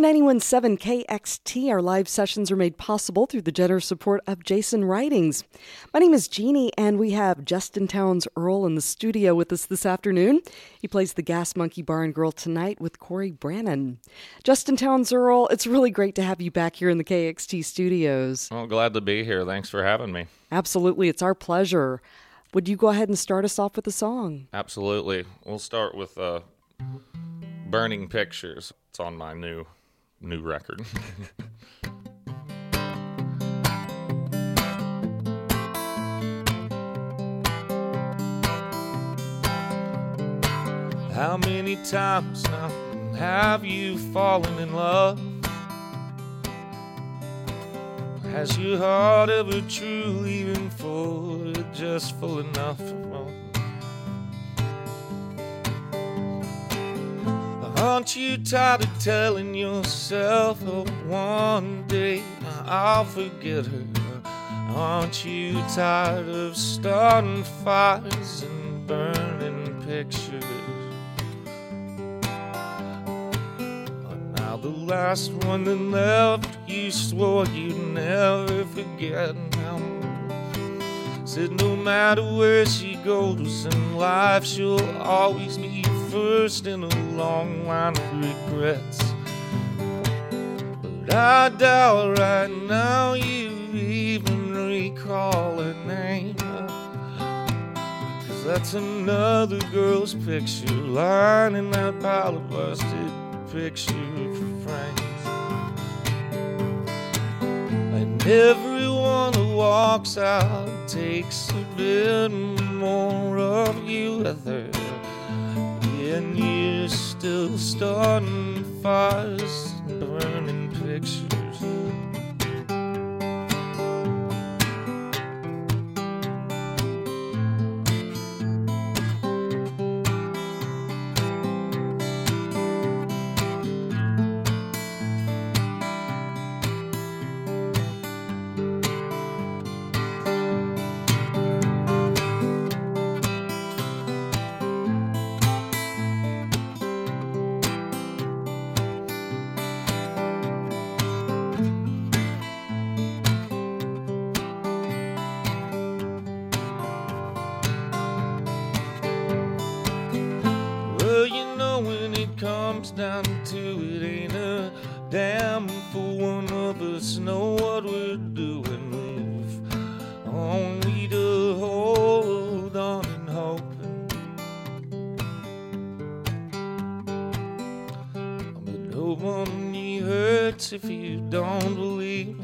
91.7 KXT, our live sessions are made possible through the generous support of Jason Writings. My name is Jeannie, and we have Justin Towns Earl in the studio with us this afternoon. He plays the Gas Monkey Bar and Grill tonight with Corey Brannon. Justin Towns Earl, it's really great to have you back here in the KXT studios. Well, glad to be here. Thanks for having me. Absolutely, it's our pleasure. Would you go ahead and start us off with a song? Absolutely. We'll start with Burning Pictures. It's on my new record. How many times now have you fallen in love? Has your heart ever truly been full, or just full enough for more? Aren't you tired of telling yourself, oh, one day I'll forget her? Aren't you tired of starting fires and burning pictures? Now the last one that left, you swore you'd never forget. Now said no matter where she goes in life, she'll always be first in a long line of regrets. But I doubt right now you even recall her name, 'cause that's another girl's picture lying in that pile of busted picture frames. And everyone who walks out takes a bit more of you with her, and you're still starting fires and burning pictures. Comes down to it, ain't a damn for one of us know what we're doing. We've only to hold on and hoping, but no one hurts if you don't believe.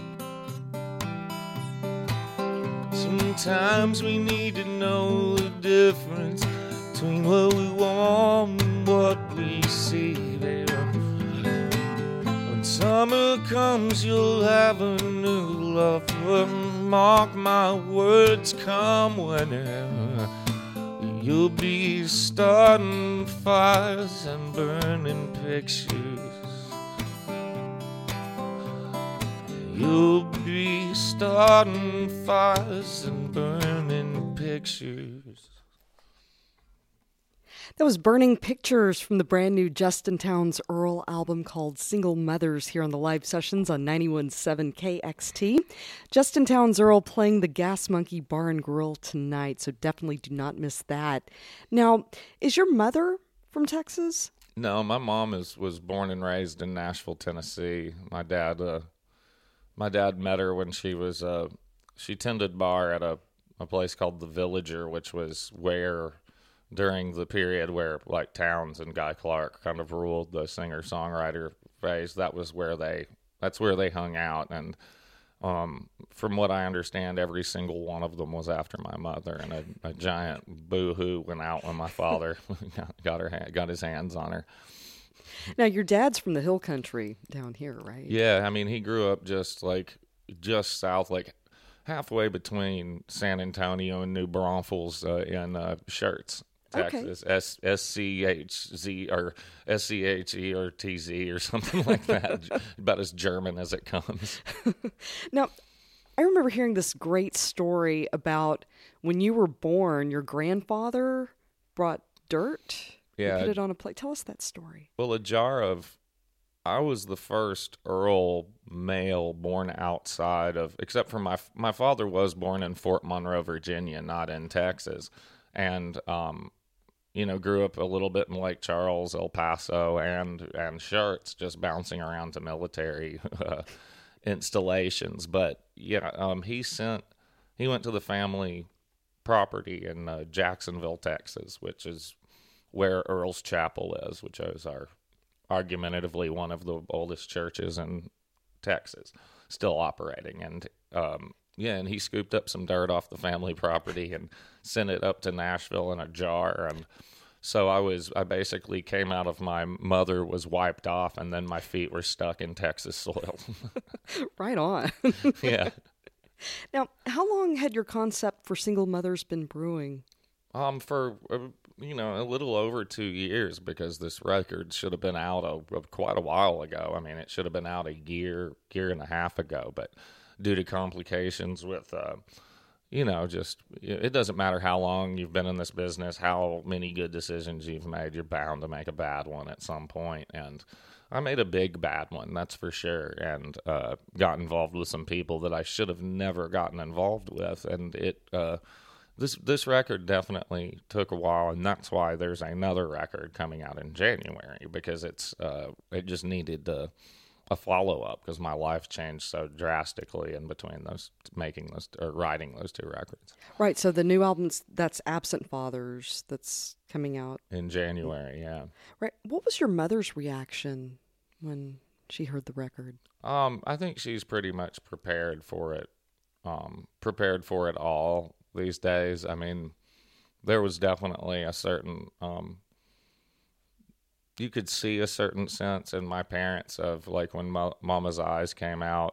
Sometimes we need to know the difference between what we want and what we see, baby. When summer comes, you'll have a new lover. Mark my words, come whenever. You'll be starting fires and burning pictures. You'll be starting fires and burning pictures. That was Burning Pictures from the brand new Justin Towns Earl album called Single Mothers here on the live sessions on 91.7 KXT. Justin Towns Earl playing the Gas Monkey Bar and Grill tonight, so definitely do not miss that. Now, is your mother from Texas? No, my mom was born and raised in Nashville, Tennessee. My dad met her when she tended bar at a place called The Villager, which was where, during the period where like Towns and Guy Clark kind of ruled the singer-songwriter phase, that's where they hung out. And from what I understand, every single one of them was after my mother, and a giant boo-hoo went out when my father got his hands on her. Now, your dad's from the hill country down here, right? Yeah, I mean, he grew up just south, like halfway between San Antonio and New Braunfels in Schertz, Texas. Okay. SCHZ or SCHE or TZ or something like that. About as German as it comes. Now, I remember hearing this great story about when you were born, your grandfather brought dirt. Yeah. And put it on a plate. Tell us that story. Well, a jar of I was the first Earl male born outside of, except for my father was born in Fort Monroe, Virginia, not in Texas, and grew up a little bit in Lake Charles, El Paso, and Schertz, just bouncing around to military installations. But yeah, he went to the family property in Jacksonville, Texas, which is where Earl's Chapel is, which is argumentatively one of the oldest churches in Texas, still operating. And and he scooped up some dirt off the family property and sent it up to Nashville in a jar. And so I basically came out of my mother was wiped off, and then my feet were stuck in Texas soil. Right on. Yeah. Now, how long had your concept for Single Mothers been brewing? For a little over 2 years, because this record should have been out quite a while ago. I mean, it should have been out a year and a half ago, but due to complications with, it doesn't matter how long you've been in this business, how many good decisions you've made, you're bound to make a bad one at some point. And I made a big bad one, that's for sure, and got involved with some people that I should have never gotten involved with, and This record definitely took a while, and that's why there's another record coming out in January, because it just needed a follow-up, because my life changed so drastically in between writing those two records. Right, so the new album, that's Absent Fathers, that's coming out In January, yeah. Right. What was your mother's reaction when she heard the record? I think she's pretty much prepared for it all these days. I mean, there was definitely a certain, you could see a certain sense in my parents of like when Mama's Eyes came out.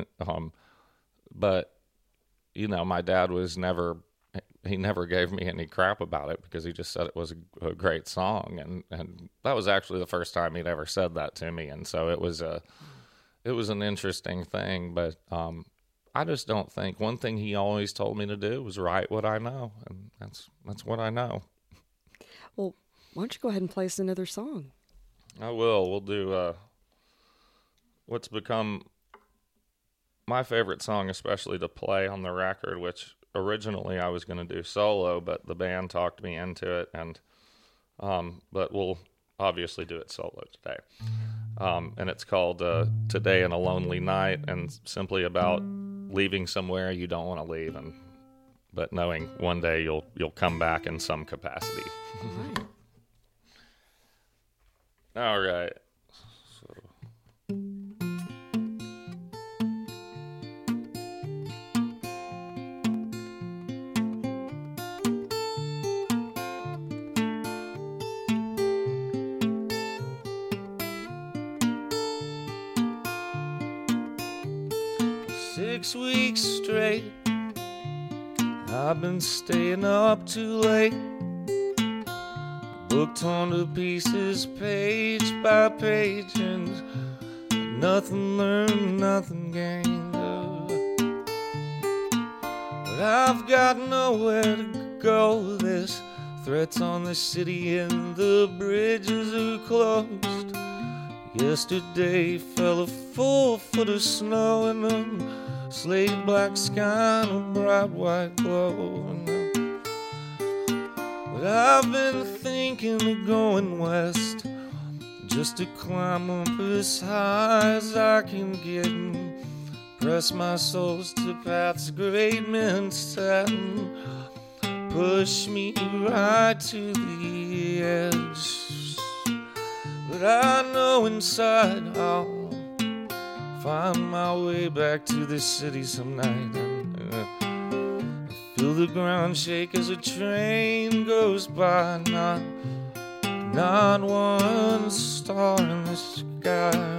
But, my dad he never gave me any crap about it, because he just said it was a great song. And that was actually the first time he'd ever said that to me. And so it was an interesting thing, but, I just don't think, one thing he always told me to do was write what I know, and that's what I know. Well, why don't you go ahead and play us another song? I will. We'll do what's become my favorite song, especially to play on the record, which originally I was going to do solo, but the band talked me into it, and but we'll obviously do it solo today. And it's called Today in a Lonely Night, and simply about leaving somewhere you don't want to leave, but knowing one day you'll come back in some capacity. All right. So 6 weeks straight, I've been staying up too late, book torn to pieces page by page, and nothing learned, nothing gained. But I've got nowhere to go. There's threats on the city and the bridges are closed. Yesterday fell a full foot of snow, and the slate black sky and a bright white glow. But I've been thinking of going west, just to climb up as high as I can get, and press my soles to paths great men set, and push me right to the edge. But I know inside I'll find my way back to this city some night, and I feel the ground shake as a train goes by. Not one star in the sky.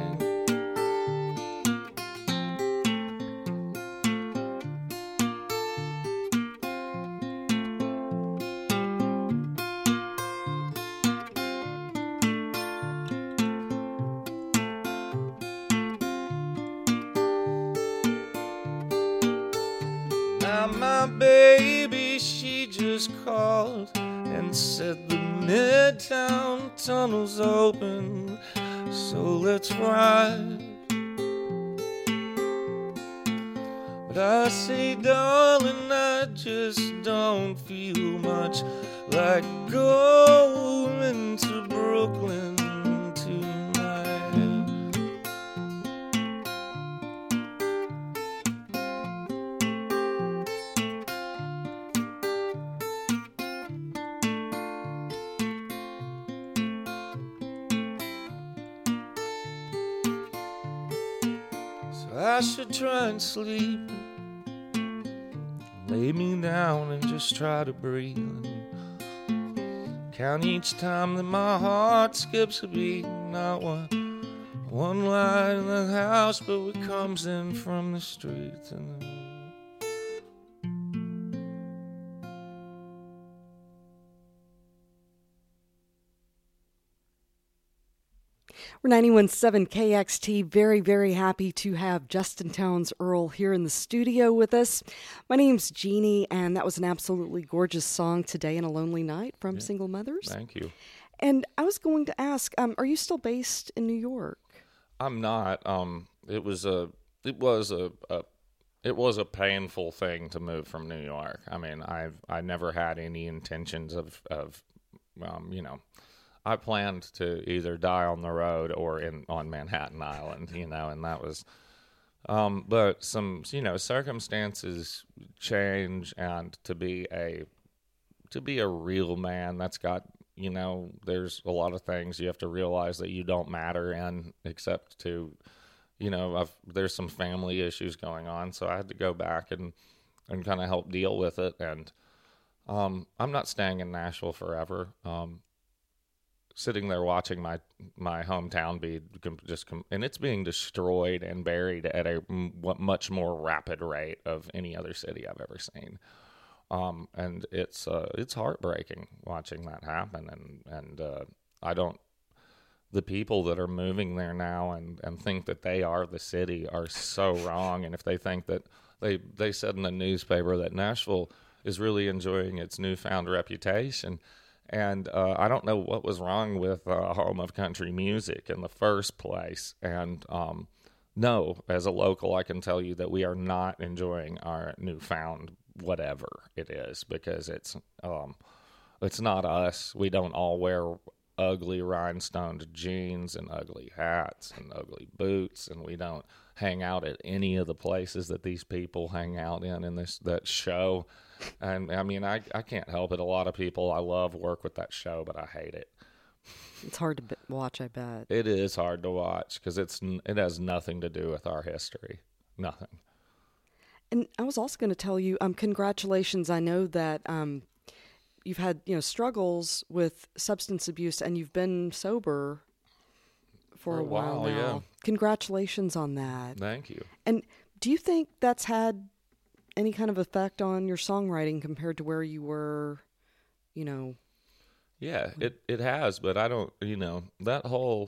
Now my baby, she just called and said the Midtown tunnel's open, so let's ride. But I say, darling, I just don't feel much like going to Brooklyn tonight. So I should try and sleep, lay me down and just try to breathe, and count each time that my heart skips a beat. Not one light in the house, but what comes in from the streets. And we're 91.7 KXT. Very, very happy to have Justin Townes Earle here in the studio with us. My name's Jeannie, and that was an absolutely gorgeous song, Today in a Lonely Night, from Single Mothers. Thank you. And I was going to ask, are you still based in New York? I'm not. It was a painful thing to move from New York. I mean, I never had any intentions of I planned to either die on the road or on Manhattan Island, and that was, but some, circumstances change, and to be a real man, that's got, there's a lot of things you have to realize that you don't matter in, except to, there's some family issues going on, so I had to go back and kind of help deal with it, and I'm not staying in Nashville forever. Sitting there watching my hometown be and it's being destroyed and buried at a much more rapid rate of any other city I've ever seen, and it's heartbreaking watching that happen, and the people that are moving there now and think that they are the city are so wrong. And if they think that they said in the newspaper that Nashville is really enjoying its newfound reputation. And I don't know what was wrong with Home of Country Music in the first place. And no, as a local, I can tell you that we are not enjoying our newfound whatever it is, because it's not us. We don't all wear ugly rhinestoned jeans and ugly hats and ugly boots, and we don't hang out at any of the places that these people hang out in that show. And I mean, I can't help it. A lot of people I love work with that show, but I hate it. It's hard to watch, I bet. It is hard to watch because it has nothing to do with our history. Nothing. And I was also going to tell you, congratulations. I know that you've had struggles with substance abuse, and you've been sober for a while now. Yeah. Congratulations on that. Thank you. And do you think that's had any kind of effect on your songwriting compared to where you were, Yeah, it has, but I don't, that whole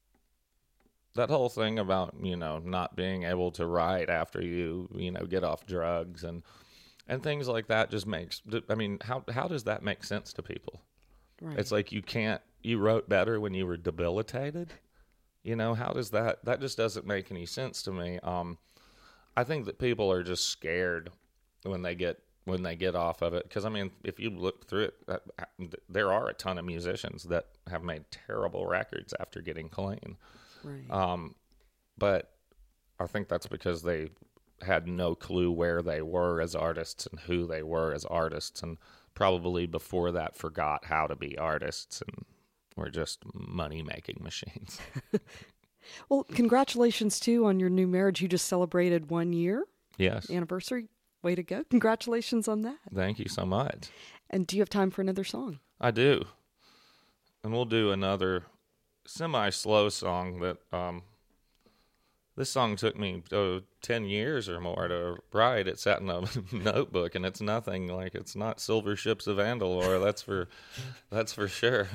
thing about, not being able to write after you, get off drugs and things like that just makes, I mean, how does that make sense to people? Right. It's like you wrote better when you were debilitated. How does that just doesn't make any sense to me. I think that people are just scared when they get off of it, because I mean, if you look through it, there are a ton of musicians that have made terrible records after getting clean. Right. But I think that's because they had no clue where they were as artists and who they were as artists, and probably before that forgot how to be artists and were just money-making machines. Well, congratulations, too, on your new marriage. You just celebrated 1 year. Yes. Anniversary. Way to go. Congratulations on that. Thank you so much. And do you have time for another song? I do. And we'll do another semi-slow song that, this song took me 10 years or more to write. It sat in a notebook, and it's nothing like, it's not Silver Ships of Andalore. That's for sure.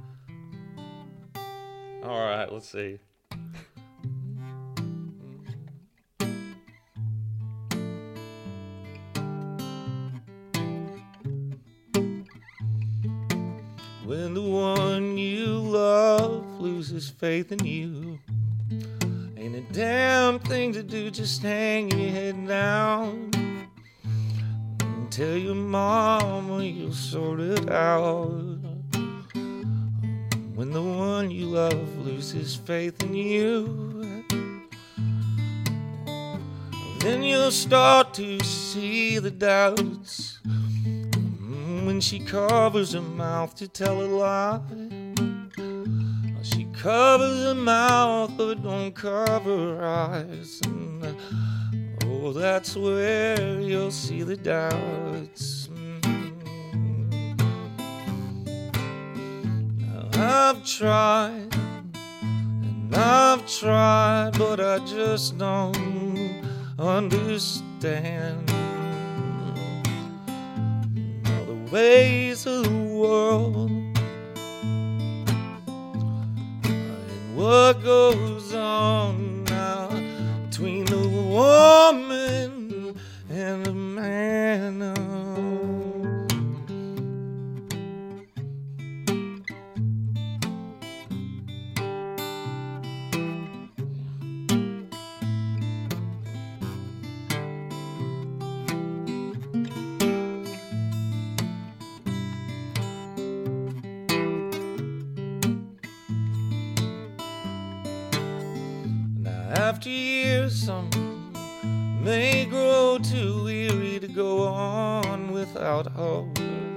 All right, let's see. When the one you love loses loses faith in you. Ain't a damn thing to do, just hang your head down and tell your mama you'll sort it out. When the one you love loses faith in you, then you'll start to see the doubts. When she covers her mouth to tell a lie, she covers her mouth but don't cover her eyes. And, oh, that's where you'll see the doubts. Now I've tried and I've tried, but I just don't understand all the ways of the world and what goes on now between the woman and the man. After years, some may grow too weary to go on without hope.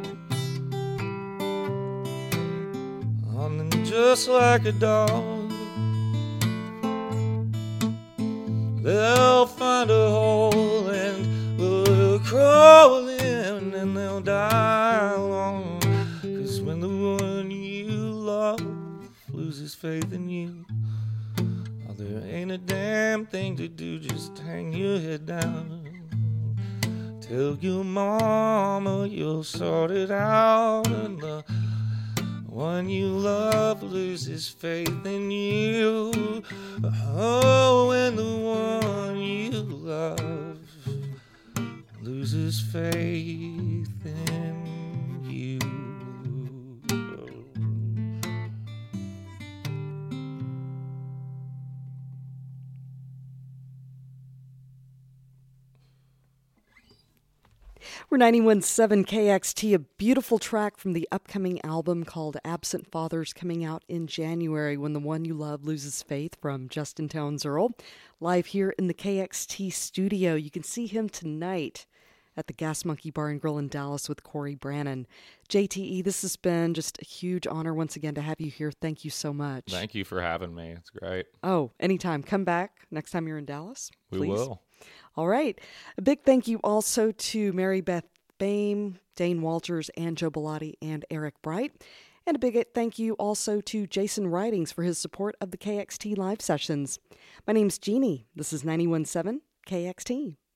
And then just like a dog, they'll find a hole and will crawl in and they'll die alone. 'Cause when the one you love loses faith in you, there ain't a damn thing to do, just hang your head down. Tell your mama you'll sort it out. And the one you love loses faith in you. Oh, and the one you love loses faith in you. We're 91.7 KXT, a beautiful track from the upcoming album called Absent Fathers, coming out in January, When the One You Love Loses Faith, from Justin Townes Earl, live here in the KXT studio. You can see him tonight at the Gas Monkey Bar and Grill in Dallas with Corey Brannon. JTE, this has been just a huge honor once again to have you here. Thank you so much. Thank you for having me. It's great. Oh, anytime. Come back next time you're in Dallas, please. We will. All right. A big thank you also to Mary Beth Boehm, Dane Walters, and Joe Bellotti, and Eric Bright. And a big thank you also to Jason Ridings for his support of the KXT live sessions. My name's Jeannie. This is 91.7 KXT.